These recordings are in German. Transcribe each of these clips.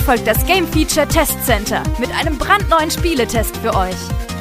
folgt das Game Feature Test Center mit einem brandneuen Spieletest für euch.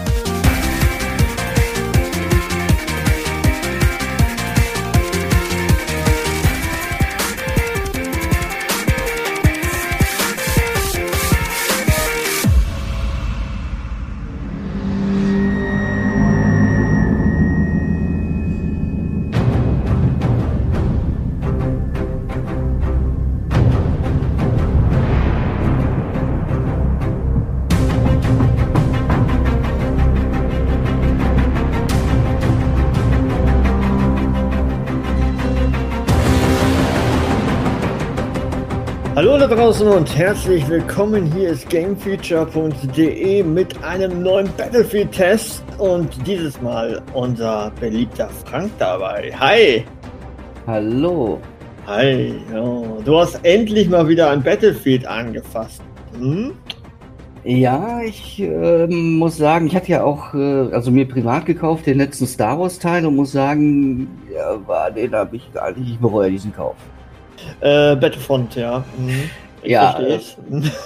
Hallo da draußen und herzlich willkommen. Hier ist gamefeature.de mit einem neuen Battlefield-Test und dieses Mal unser beliebter Frank dabei. Hi! Hallo! Hi! Ja, du hast endlich mal wieder ein Battlefield angefasst. Hm? Ja, ich muss sagen, ich hatte ja auch mir privat gekauft, den letzten Star Wars Teil und muss sagen, ja, den habe ich gar nicht, ich bereue diesen Kauf. Battlefront, ja. Ich verstehe es.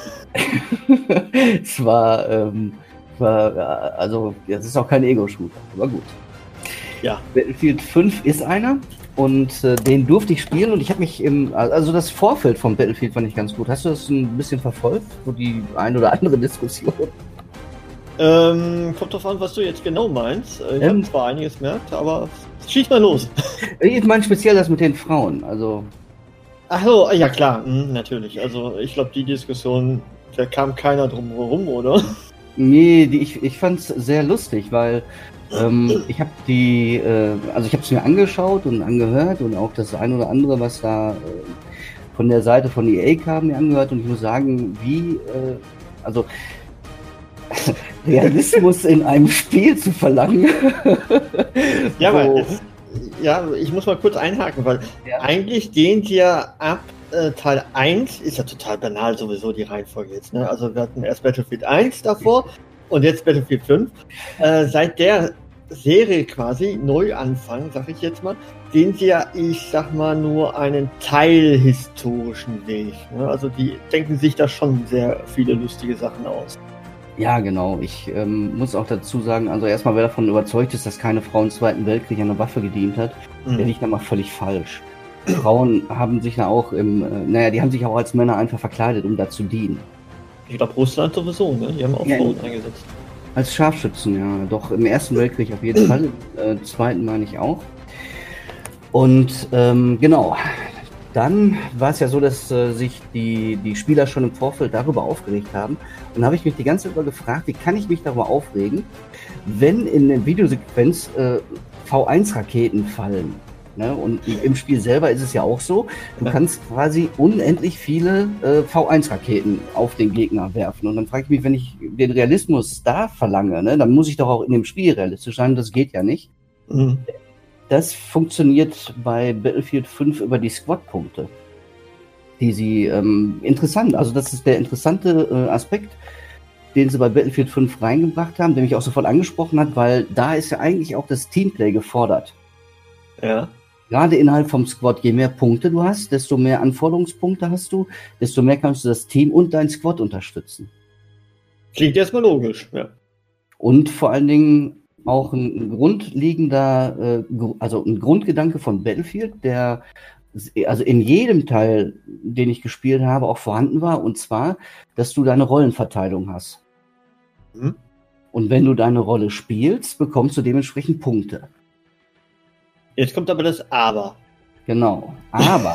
Es war, also, das ist auch kein Ego-Shooter, aber gut. Ja. Battlefield 5 ist einer und den durfte ich spielen und ich habe mich also das Vorfeld vom Battlefield fand ich ganz gut. Hast du das ein bisschen verfolgt, so die ein oder andere Diskussion? Kommt drauf an, was du jetzt genau meinst. Ich habe zwar einiges gemerkt, aber schieß mal los. Ich meine speziell das mit den Frauen, also... Ach so, ja klar, natürlich. Also ich glaube, die Diskussion, da kam keiner drum herum, oder? Nee, ich fand es sehr lustig, weil ich habe ich habe es mir angeschaut und angehört und auch das ein oder andere, was da von der Seite von EA kam, mir angehört und ich muss sagen, Realismus in einem Spiel zu verlangen. Ja, weil ich muss mal kurz einhaken, weil eigentlich dehnt ja ab Teil 1, ist ja total banal sowieso die Reihenfolge jetzt, ne? Also wir hatten erst Battlefield 1 davor und jetzt Battlefield 5. Seit der Serie quasi, Neuanfang, sag ich jetzt mal, dehnt ja, ich sag mal, nur einen teilhistorischen Weg. Ne? Also die denken sich da schon sehr viele lustige Sachen aus. Ja, genau. Ich muss auch dazu sagen, also erstmal, wer davon überzeugt ist, dass keine Frau im Zweiten Weltkrieg an einer Waffe gedient hat, der liegt da mal völlig falsch. Frauen haben sich ja auch die haben sich auch als Männer einfach verkleidet, um da zu dienen. Ich glaube, Russland sowieso, ne? Die haben auch Frauen eingesetzt. Als Scharfschützen, ja. Doch, im Ersten Weltkrieg auf jeden Fall. Im Zweiten meine ich auch. Und genau. Dann war es ja so, dass sich die Spieler schon im Vorfeld darüber aufgeregt haben. Und dann habe ich mich die ganze Zeit über gefragt, wie kann ich mich darüber aufregen, wenn in der Videosequenz V1-Raketen fallen. Ne? Und im Spiel selber ist es ja auch so, du kannst quasi unendlich viele V1-Raketen auf den Gegner werfen. Und dann frage ich mich, wenn ich den Realismus da verlange, ne, dann muss ich doch auch in dem Spiel realistisch sein. Das geht ja nicht. Mhm. Das funktioniert bei Battlefield 5 über die Squad-Punkte, die sie interessant, also das ist der interessante Aspekt, den sie bei Battlefield 5 reingebracht haben, der mich auch sofort angesprochen hat, weil da ist ja eigentlich auch das Teamplay gefordert. Ja. Gerade innerhalb vom Squad, je mehr Punkte du hast, desto mehr Anforderungspunkte hast du, desto mehr kannst du das Team und dein Squad unterstützen. Klingt erstmal logisch, ja. Und vor allen Dingen auch ein grundlegender, also ein Grundgedanke von Battlefield, der also in jedem Teil, den ich gespielt habe, auch vorhanden war, und zwar, dass du deine Rollenverteilung hast. Mhm. Und wenn du deine Rolle spielst, bekommst du dementsprechend Punkte. Jetzt kommt aber das Aber. Genau, aber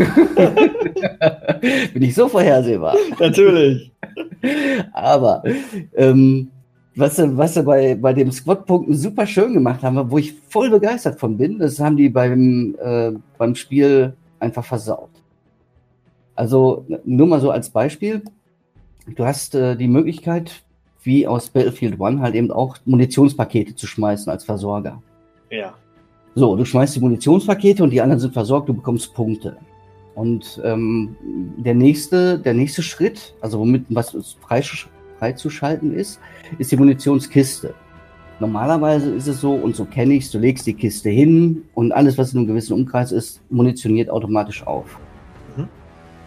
bin ich so vorhersehbar. Natürlich. Aber was sie bei dem Squad-Punkten super schön gemacht haben, wo ich voll begeistert von bin, das haben die beim Spiel einfach versaut. Also nur mal so als Beispiel, du hast die Möglichkeit, wie aus Battlefield 1 halt eben auch Munitionspakete zu schmeißen als Versorger. Ja. So, du schmeißt die Munitionspakete und die anderen sind versorgt, du bekommst Punkte. Und der nächste Schritt, also was freizuschalten ist die Munitionskiste. Normalerweise ist es so, und so kenne ich es, du legst die Kiste hin und alles, was in einem gewissen Umkreis ist, munitioniert automatisch auf. Mhm.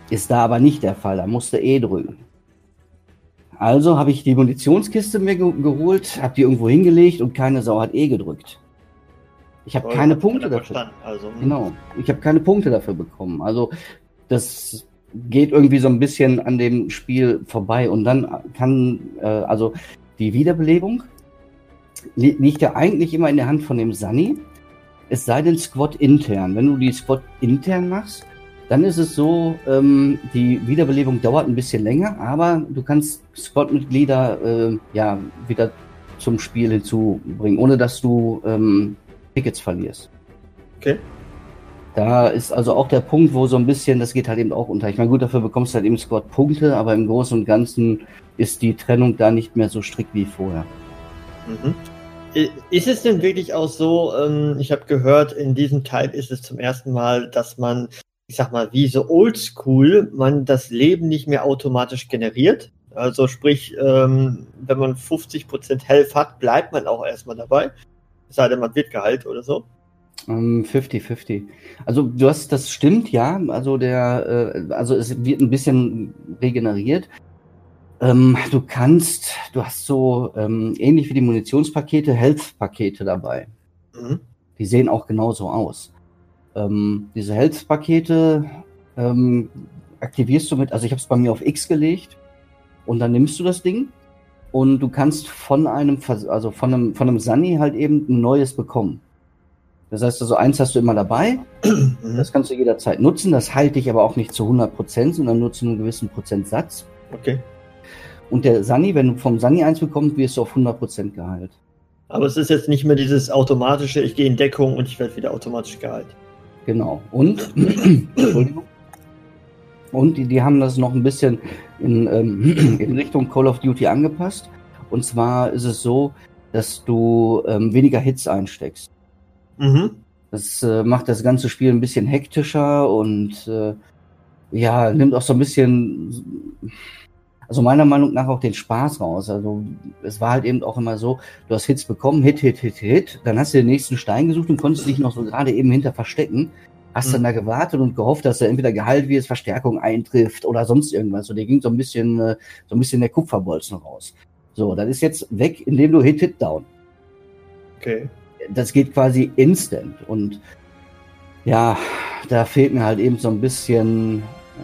Ist da aber nicht der Fall, da musst du E drücken. Also habe ich die Munitionskiste mir geholt, habe die irgendwo hingelegt und keine Sau hat E gedrückt. Ich habe keine Punkte dafür. Genau, ich habe keine Punkte dafür bekommen. Also das geht irgendwie so ein bisschen an dem Spiel vorbei. Und dann kann, also die Wiederbelebung liegt ja eigentlich immer in der Hand von dem Sunny. Es sei denn Squad intern. Wenn du die Squad intern machst, dann ist es so, die Wiederbelebung dauert ein bisschen länger, aber du kannst Squad-Mitglieder wieder zum Spiel hinzubringen, ohne dass du Tickets verlierst. Okay. Da ist also auch der Punkt, wo so ein bisschen, das geht halt eben auch unter. Ich meine, gut, dafür bekommst du halt eben Squad-Punkte, aber im Großen und Ganzen ist die Trennung da nicht mehr so strikt wie vorher. Mhm. Ist es denn wirklich auch so, ich habe gehört, in diesem Teil ist es zum ersten Mal, dass man, ich sag mal, wie so oldschool, man das Leben nicht mehr automatisch generiert. Also sprich, wenn man 50% Health hat, bleibt man auch erstmal dabei. Es sei denn, man wird geheilt oder so. 50-50. Also das stimmt, ja. Also es wird ein bisschen regeneriert. Du hast so ähnlich wie die Munitionspakete, Health-Pakete dabei. Mhm. Die sehen auch genauso aus. Diese Health-Pakete aktivierst du also ich habe es bei mir auf X gelegt und dann nimmst du das Ding und du kannst von einem Sunny halt eben ein neues bekommen. Das heißt also, eins hast du immer dabei, das kannst du jederzeit nutzen, das heilt dich aber auch nicht zu 100%, sondern nur zu einem gewissen Prozentsatz. Okay. Und der Sunny, wenn du vom Sunny eins bekommst, wirst du auf 100% geheilt. Aber es ist jetzt nicht mehr dieses automatische, ich gehe in Deckung und ich werde wieder automatisch geheilt. Genau. Und die haben das noch ein bisschen in Richtung Call of Duty angepasst. Und zwar ist es so, dass du weniger Hits einsteckst. Mhm. Das macht das ganze Spiel ein bisschen hektischer und nimmt auch so ein bisschen, also meiner Meinung nach auch den Spaß raus. Also es war halt eben auch immer so, du hast Hits bekommen, Hit, dann hast du den nächsten Stein gesucht und konntest dich noch so gerade eben hinter verstecken. Hast dann da gewartet und gehofft, dass er entweder geheilt wird, Verstärkung eintrifft oder sonst irgendwas. So, der ging so ein bisschen der Kupferbolzen raus. So, das ist jetzt weg, indem du Hit, down. Okay. Das geht quasi instant und ja, da fehlt mir halt eben so ein bisschen,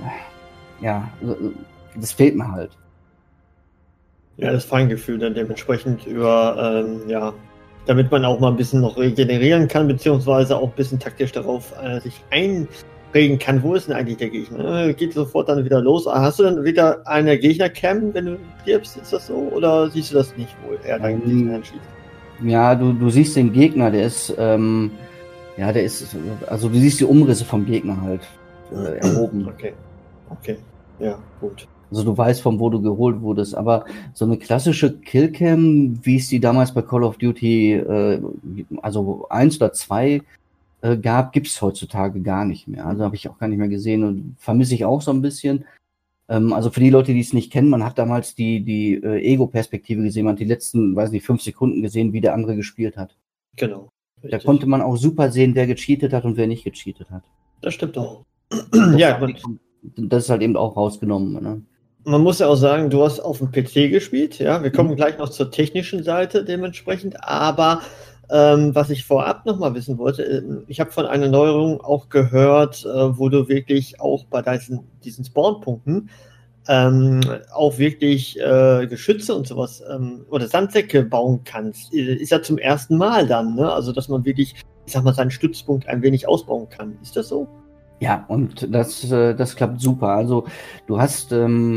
das fehlt mir halt. Ja, das Feingefühl dann dementsprechend damit man auch mal ein bisschen noch regenerieren kann, beziehungsweise auch ein bisschen taktisch darauf sich einprägen kann, wo ist denn eigentlich der Gegner? Geht sofort dann wieder los. Hast du dann wieder eine Gegner-Cam, wenn du stirbst? Ist das so? Oder siehst du das nicht, wo er deinen Gegner anschießt? Ja, du siehst den Gegner, also du siehst die Umrisse vom Gegner halt erhoben. Okay, ja, gut. Also du weißt, von wo du geholt wurdest, aber so eine klassische Killcam, wie es die damals bei Call of Duty, also 1 oder 2 gab, gibt's heutzutage gar nicht mehr. Also habe ich auch gar nicht mehr gesehen und vermisse ich auch so ein bisschen. Also für die Leute, die es nicht kennen, man hat damals die Ego-Perspektive gesehen, man hat die letzten, 5 Sekunden gesehen, wie der andere gespielt hat. Genau. Richtig. Da konnte man auch super sehen, wer gecheatet hat und wer nicht gecheatet hat. Das stimmt auch. Das ist halt eben auch rausgenommen, ne? Man muss ja auch sagen, du hast auf dem PC gespielt, ja. Wir kommen gleich noch zur technischen Seite dementsprechend, aber was ich vorab noch mal wissen wollte, ich habe von einer Neuerung auch gehört, wo du wirklich auch bei diesen Spawnpunkten auch wirklich Geschütze und sowas oder Sandsäcke bauen kannst. Ist ja zum ersten Mal dann, ne? Also, dass man wirklich, ich sag mal, seinen Stützpunkt ein wenig ausbauen kann. Ist das so? Ja, und das klappt super. Also du hast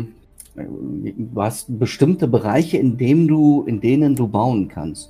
bestimmte Bereiche, in denen du bauen kannst.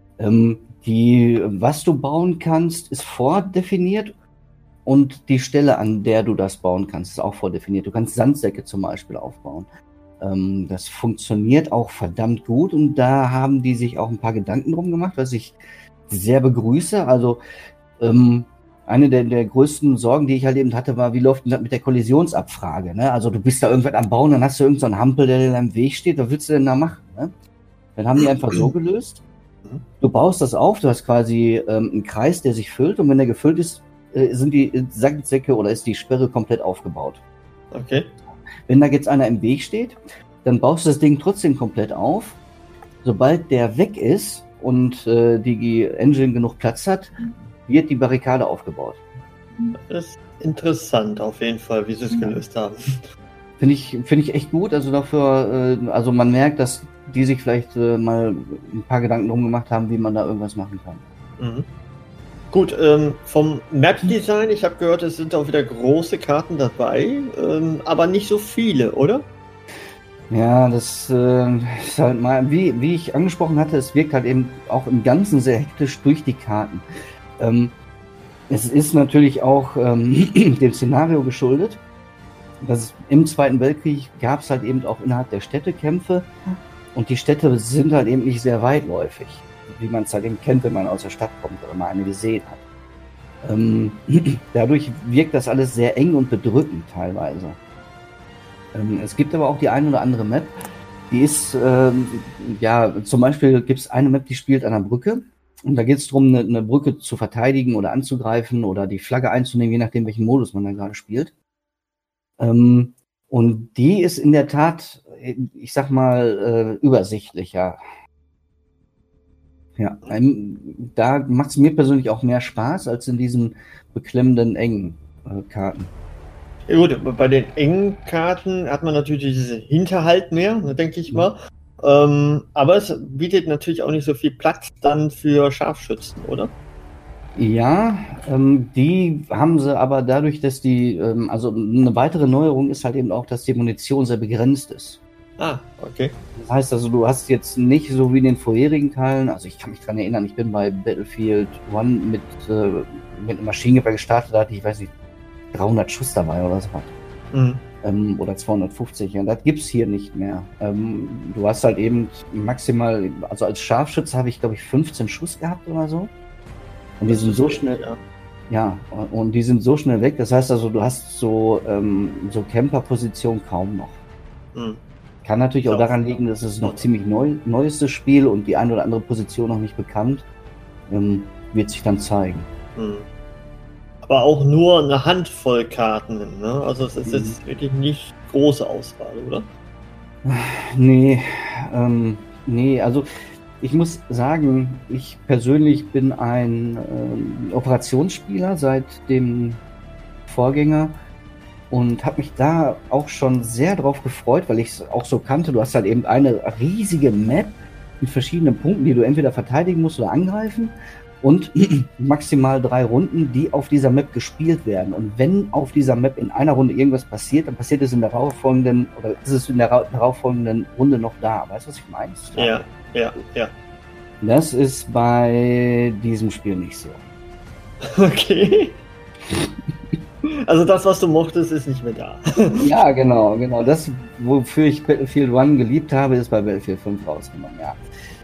Was du bauen kannst, ist vordefiniert und die Stelle, an der du das bauen kannst, ist auch vordefiniert. Du kannst Sandsäcke zum Beispiel aufbauen. Das funktioniert auch verdammt gut und da haben die sich auch ein paar Gedanken drum gemacht, was ich sehr begrüße. Also eine der größten Sorgen, die ich halt eben hatte, war, wie läuft denn das mit der Kollisionsabfrage? Ne? Also du bist da irgendwas am Bauen, dann hast du irgend so einen Hampel, der in deinem Weg steht. Was willst du denn da machen? Ne? Dann haben die einfach so gelöst. Du baust das auf, du hast quasi einen Kreis, der sich füllt und wenn der gefüllt ist, sind die Sandsäcke oder ist die Sperre komplett aufgebaut. Okay. Wenn da jetzt einer im Weg steht, dann baust du das Ding trotzdem komplett auf. Sobald der weg ist und die Engine genug Platz hat, wird die Barrikade aufgebaut. Das ist interessant auf jeden Fall, wie sie es gelöst haben. Finde ich echt gut. Also dafür, also man merkt, dass die sich vielleicht mal ein paar Gedanken drum gemacht haben, wie man da irgendwas machen kann. Mhm. Gut, vom Map-Design, ich habe gehört, es sind auch wieder große Karten dabei, aber nicht so viele, oder? Ja, das ist halt mal, wie ich angesprochen hatte, es wirkt halt eben auch im Ganzen sehr hektisch durch die Karten. Es ist natürlich auch dem Szenario geschuldet. Im Zweiten Weltkrieg gab es halt eben auch innerhalb der Städte Kämpfe und die Städte sind halt eben nicht sehr weitläufig, wie man es halt eben kennt, wenn man aus der Stadt kommt oder mal eine gesehen hat. Dadurch wirkt das alles sehr eng und bedrückend teilweise. Es gibt aber auch die eine oder andere Map, die ist, zum Beispiel gibt es eine Map, die spielt an einer Brücke und da geht es darum, eine Brücke zu verteidigen oder anzugreifen oder die Flagge einzunehmen, je nachdem, welchen Modus man da gerade spielt. Und die ist in der Tat, ich sag mal, übersichtlicher. Ja, da macht es mir persönlich auch mehr Spaß als in diesen beklemmenden, engen Karten. Ja, gut, bei den engen Karten hat man natürlich diesen Hinterhalt mehr, denke ich mal. Aber es bietet natürlich auch nicht so viel Platz dann für Scharfschützen, oder? Ja, die haben sie aber dadurch, dass die, also eine weitere Neuerung ist halt eben auch, dass die Munition sehr begrenzt ist. Ah, okay. Das heißt also, du hast jetzt nicht so wie in den vorherigen Teilen, also ich kann mich dran erinnern, ich bin bei Battlefield 1 mit einem Maschinengewehr gestartet, da hatte ich, weiß nicht, 300 Schuss dabei oder so. Oder 250, ja, das gibt's hier nicht mehr. Du hast halt eben maximal, also als Scharfschütze habe ich, glaube ich, 15 Schuss gehabt oder so. Und die sind so schnell, und die sind so schnell weg. Das heißt also, du hast so Camper-Position kaum noch. Kann natürlich auch daran liegen, dass es noch ziemlich neuestes Spiel und die eine oder andere Position noch nicht bekannt. Wird sich dann zeigen. Aber auch nur eine Handvoll Karten, ne? Also es ist jetzt wirklich nicht große Auswahl, oder? Nee, also ich muss sagen, ich persönlich bin ein Operationsspieler seit dem Vorgänger und habe mich da auch schon sehr drauf gefreut, weil ich es auch so kannte. Du hast halt eben eine riesige Map mit verschiedenen Punkten, die du entweder verteidigen musst oder angreifen und maximal 3 Runden, die auf dieser Map gespielt werden. Und wenn auf dieser Map in einer Runde irgendwas passiert, dann passiert es in der darauffolgenden oder ist es in der darauffolgenden Runde noch da. Weißt du, was ich meine? Ja. Das ist bei diesem Spiel nicht so. Okay. Also das, was du mochtest, ist nicht mehr da. Ja, genau. Das, wofür ich Battlefield 1 geliebt habe, ist bei Battlefield 5 rausgenommen, ja.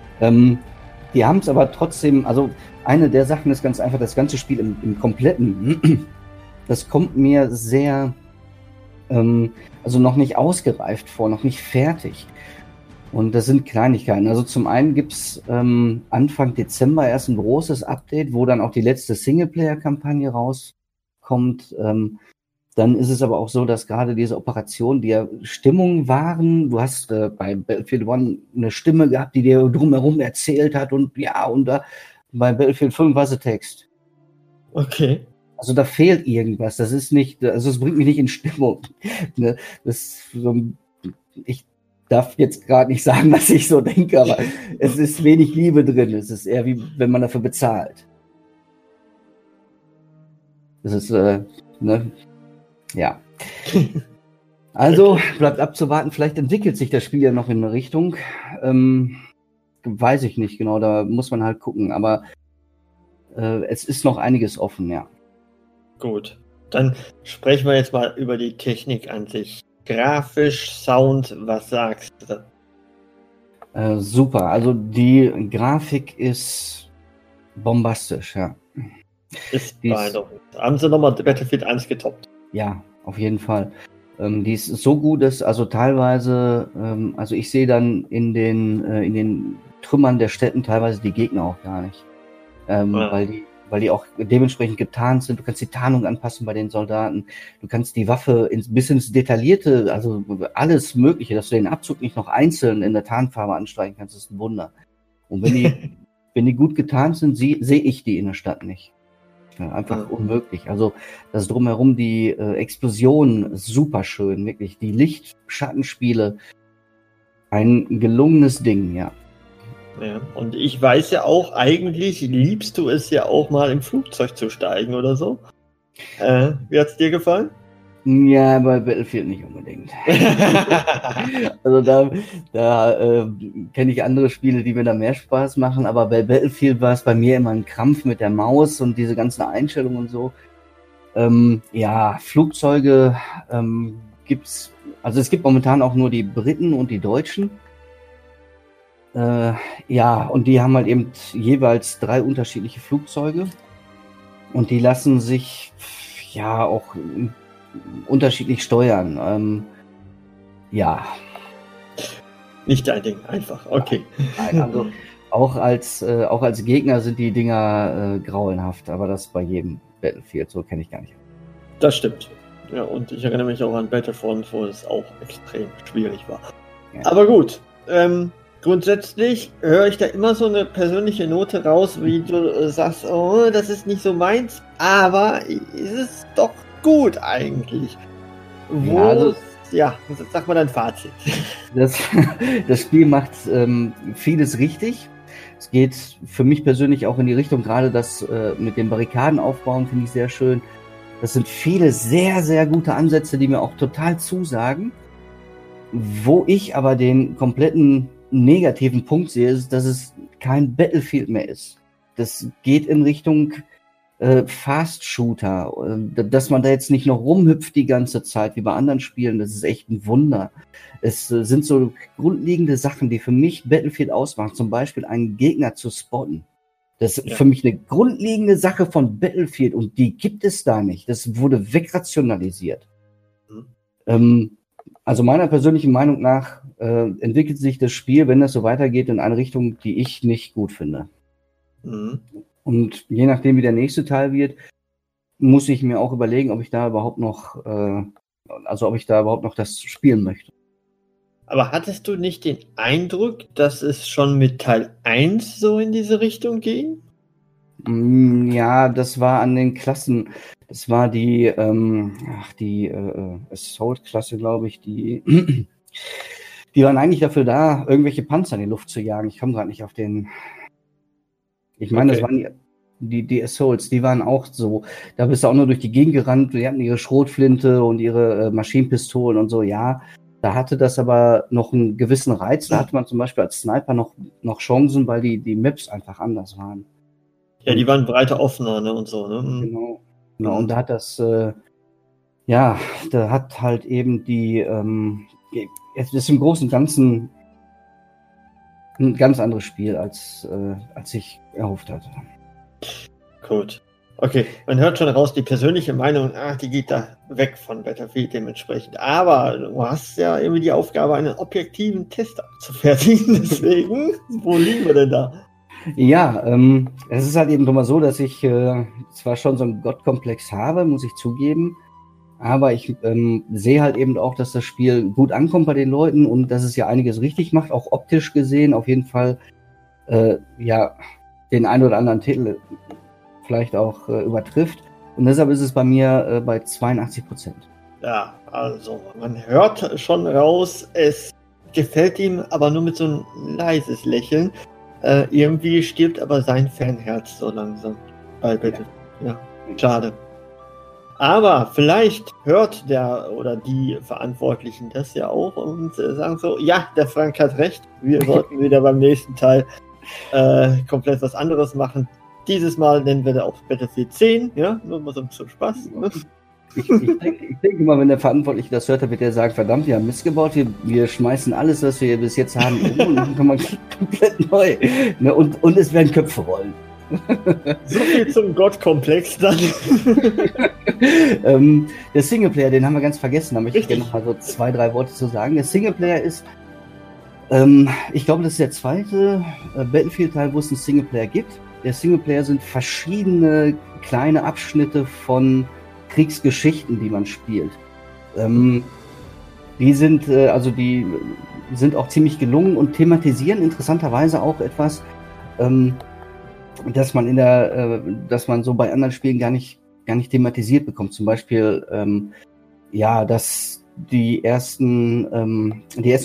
Die haben es aber trotzdem, also eine der Sachen ist ganz einfach, das ganze Spiel im Kompletten, das kommt mir sehr, also noch nicht ausgereift vor, noch nicht fertig. Und das sind Kleinigkeiten. Also zum einen gibt's Anfang Dezember erst ein großes Update, wo dann auch die letzte Singleplayer-Kampagne rauskommt. Dann ist es aber auch so, dass gerade diese Operationen, die ja Stimmung waren, du hast bei Battlefield 1 eine Stimme gehabt, die dir drumherum erzählt hat und da bei Battlefield 5 war es Text. Okay. Also da fehlt irgendwas. Das ist nicht, also es bringt mich nicht in Stimmung. Ne? Ich darf jetzt gerade nicht sagen, was ich so denke, aber es ist wenig Liebe drin. Es ist eher wie, wenn man dafür bezahlt. Das ist, ja. Also, bleibt abzuwarten. Vielleicht entwickelt sich das Spiel ja noch in eine Richtung. Weiß ich nicht genau, da muss man halt gucken. Aber es ist noch einiges offen, ja. Gut, dann sprechen wir jetzt mal über die Technik an sich. Grafisch, Sound, was sagst du? Super, also die Grafik ist bombastisch, ja. Ist beeindruckend. Haben sie nochmal Battlefield 1 getoppt? Ja, auf jeden Fall. Die ist so gut, dass also teilweise, also ich sehe dann in den Trümmern der Städten teilweise die Gegner auch gar nicht. Weil weil die auch dementsprechend getarnt sind. Du kannst die Tarnung anpassen bei den Soldaten. Du kannst die Waffe bis ins Detaillierte, also alles Mögliche, dass du den Abzug nicht noch einzeln in der Tarnfarbe anstreichen kannst, ist ein Wunder. Und wenn die gut getarnt sind, sehe ich die in der Stadt nicht. Ja, einfach unmöglich. Also das Drumherum, die Explosionen, super schön, wirklich. Die Licht-Schattenspiele, ein gelungenes Ding, ja. Ja, und ich weiß ja auch, eigentlich liebst du es ja auch mal im Flugzeug zu steigen oder so. Wie hat's dir gefallen? Ja, bei Battlefield nicht unbedingt. Also da kenne ich andere Spiele, die mir da mehr Spaß machen, aber bei Battlefield war es bei mir immer ein Krampf mit der Maus und diese ganzen Einstellungen und so. Ja, Flugzeuge gibt's, also es gibt momentan auch nur die Briten und die Deutschen. Ja, und die haben halt eben jeweils 3 unterschiedliche Flugzeuge und die lassen sich ja auch unterschiedlich steuern. Ja. Nicht dein Ding, einfach, okay. Nein, also auch als Gegner sind die Dinger grauenhaft, aber das bei jedem Battlefield, so kenne ich gar nicht. Das stimmt. Ja, und ich erinnere mich auch an Battlefront, wo es auch extrem schwierig war. Ja. Aber gut, grundsätzlich höre ich da immer so eine persönliche Note raus, wie du sagst, oh, das ist nicht so meins, aber ist es doch gut eigentlich. Sag mal dein Fazit. Das Spiel macht vieles richtig. Es geht für mich persönlich auch in die Richtung, gerade das mit den Barrikaden aufbauen, finde ich sehr schön. Das sind viele sehr, sehr gute Ansätze, die mir auch total zusagen. Wo ich aber den kompletten negativen Punkt sehe, ist, dass es kein Battlefield mehr ist. Das geht in Richtung Fast-Shooter. Dass man da jetzt nicht noch rumhüpft die ganze Zeit wie bei anderen Spielen, das ist echt ein Wunder. Es sind so grundlegende Sachen, die für mich Battlefield ausmachen. Zum Beispiel einen Gegner zu spotten. Das ist für mich eine grundlegende Sache von Battlefield und die gibt es da nicht. Das wurde wegrationalisiert. Also meiner persönlichen Meinung nach entwickelt sich das Spiel, wenn das so weitergeht, in eine Richtung, die ich nicht gut finde. Und je nachdem, wie der nächste Teil wird, muss ich mir auch überlegen, ob ich da überhaupt noch das spielen möchte. Aber hattest du nicht den Eindruck, dass es schon mit Teil 1 so in diese Richtung ging? Ja, das war an den Klassen. Das war die Assault-Klasse, glaube ich, die waren eigentlich dafür da, irgendwelche Panzer in die Luft zu jagen. Ich komme gerade nicht auf den. Ich meine, Das waren die Assaults, die waren auch so. Da bist du auch nur durch die Gegend gerannt. Die hatten ihre Schrotflinte und ihre Maschinenpistolen und so. Ja, da hatte das aber noch einen gewissen Reiz. Da hatte man zum Beispiel als Sniper noch Chancen, weil die Maps einfach anders waren. Ja, die waren breiter offener, ne, und so, ne? Genau. Und da hat da hat halt eben es ist im Großen und Ganzen ein ganz anderes Spiel, als ich erhofft hatte. Gut. Okay, man hört schon raus, die persönliche Meinung, die geht da weg von Battlefield dementsprechend. Aber du hast ja irgendwie die Aufgabe, einen objektiven Test abzufertigen. Deswegen, wo liegen wir denn da? Ja, es ist halt eben immer so, dass ich zwar schon so einen Gottkomplex habe, muss ich zugeben, aber ich sehe halt eben auch, dass das Spiel gut ankommt bei den Leuten und dass es ja einiges richtig macht, auch optisch gesehen, auf jeden Fall den einen oder anderen Titel vielleicht auch übertrifft. Und deshalb ist es bei mir bei 82%. Ja, also man hört schon raus, es gefällt ihm, aber nur mit so ein leises Lächeln. Irgendwie stirbt aber sein Fanherz so langsam bei Battlefield. Ja, schade. Aber vielleicht hört der oder die Verantwortlichen das ja auch und sagen so, ja, der Frank hat recht, wir sollten wieder beim nächsten Teil komplett was anderes machen. Dieses Mal nennen wir da auch Battlefield 10, ja, nur mal so zum Spaß. Ne? Ich denke mal, wenn der Verantwortliche das hört, dann wird er sagen, verdammt, wir haben Mist gebaut, wir schmeißen alles, was wir bis jetzt haben, und dann kann man komplett neu. Ne? Und es werden Köpfe rollen. So viel zum Gottkomplex dann. Der Singleplayer, den haben wir ganz vergessen, da möchte ich gerne noch mal so 2-3 Worte zu sagen. Der Singleplayer ist, ich glaube, das ist der zweite Battlefield-Teil, wo es einen Singleplayer gibt. der Singleplayer sind verschiedene kleine Abschnitte von Kriegsgeschichten, die man spielt. Die sind auch ziemlich gelungen und thematisieren interessanterweise auch etwas, dass man so bei anderen Spielen gar nicht thematisiert bekommt. Zum Beispiel, dass die ersten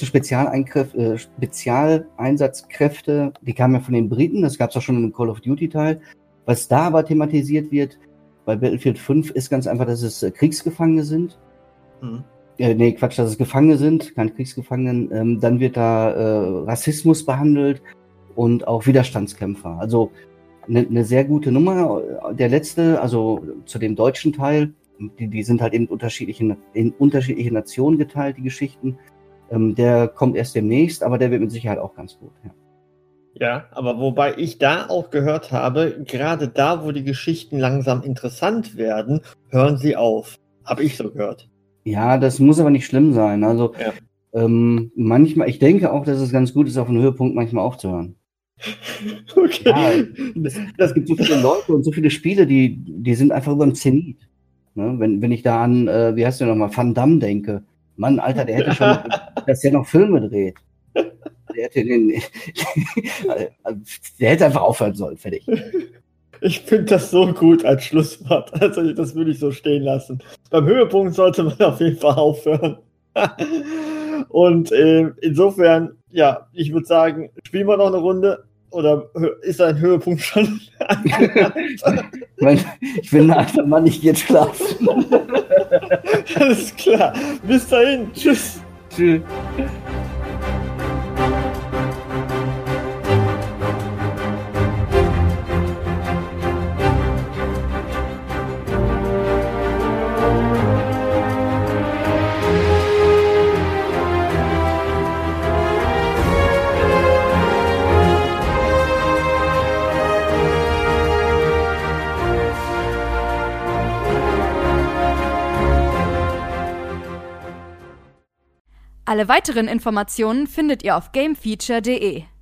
Spezialeinsatzkräfte, die kamen ja von den Briten, das gab es auch schon im Call of Duty Teil. Was da aber thematisiert wird bei Battlefield 5 ist ganz einfach, dass es Kriegsgefangene sind. Dass es Gefangene sind, keine Kriegsgefangenen. Dann wird da Rassismus behandelt und auch Widerstandskämpfer. Also eine sehr gute Nummer. Der letzte, also zu dem deutschen Teil, die sind halt in unterschiedliche Nationen geteilt, die Geschichten. Der kommt erst demnächst, aber der wird mit Sicherheit auch ganz gut. Ja, aber wobei ich da auch gehört habe, gerade da, wo die Geschichten langsam interessant werden, hören sie auf. Habe ich so gehört. Ja, das muss aber nicht schlimm sein. Also manchmal, ich denke auch, dass es ganz gut ist, auf einen Höhepunkt manchmal aufzuhören. Okay. Ja, es gibt so viele Leute und so viele Spiele, die sind einfach über dem Zenit. Ne? Wenn ich da an, wie heißt der nochmal, Van Damme denke. Mann, Alter, der hätte schon, dass der noch Filme dreht. Der hätte einfach aufhören sollen, fertig. Ich finde das so gut als Schlusswort. Also das würde ich so stehen lassen. Beim Höhepunkt sollte man auf jeden Fall aufhören. Und insofern, ja, ich würde sagen, spielen wir noch eine Runde oder ist ein Höhepunkt schon? Ich bin ein alter Mann, ich gehe jetzt schlafen. Alles klar. Bis dahin. Tschüss. Tschüss. Alle weiteren Informationen findet ihr auf gamefeature.de.